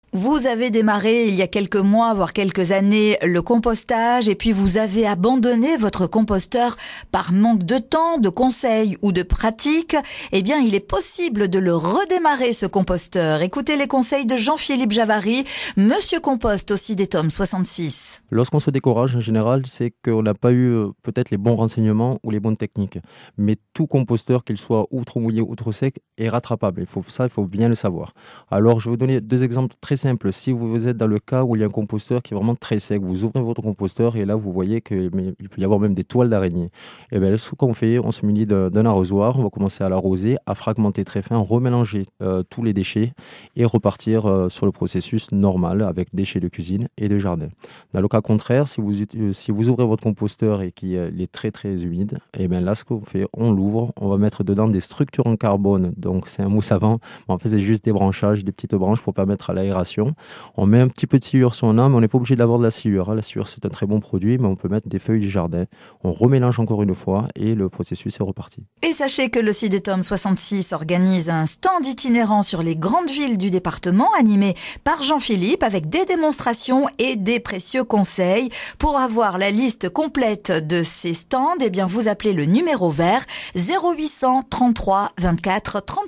Vous avez démarré il y a quelques mois, voire quelques années, le compostage et puis vous avez abandonné votre composteur par manque de temps, de conseils ou de pratique. Eh bien, il est possible de le redémarrer, ce composteur. Écoutez les conseils de Jean-Philippe Javary, Monsieur Compost au Sidetum 66. Lorsqu'on se décourage, en général, c'est qu'on n'a pas eu peut-être les bons renseignements ou les bonnes techniques. Mais tout composteur, qu'il soit ou trop mouillé ou trop sec, est rattrapable. Il faut bien le savoir. Alors, je vais vous donner deux exemples très simples. Si vous êtes dans le cas où il y a un composteur qui est vraiment très sec, vous ouvrez votre composteur et là, vous voyez qu'il peut y avoir même des toiles d'araignée. Et bien, ce qu'on fait, on se munit d'un arrosoir, on va commencer à l'arroser, à fragmenter très fin, remélanger tous les déchets et repartir sur le processus normal avec déchets de cuisine et de jardin. Dans le cas contraire, si vous ouvrez votre composteur et qu'il est très très humide, et bien là, ce qu'on fait, on l'ouvre, on va mettre dedans des structures en carbone. Donc c'est un mot savant, mais en fait c'est juste des branchages, des petites branches pour permettre à l'aération. On met un petit peu de sciure si on a, mais on n'est pas obligé d'avoir de la sciure. La sciure, c'est un très bon produit, mais on peut mettre des feuilles du jardin. On remélange encore une fois et le processus est reparti. Et sachez que le Sidetum 66 organise un stand itinérant sur les grandes villes du département animé par Jean-Philippe avec des démonstrations et des précieux conseils. Pour avoir la liste complète de ces stands, eh bien vous appelez le numéro vert 0800 33 24 30.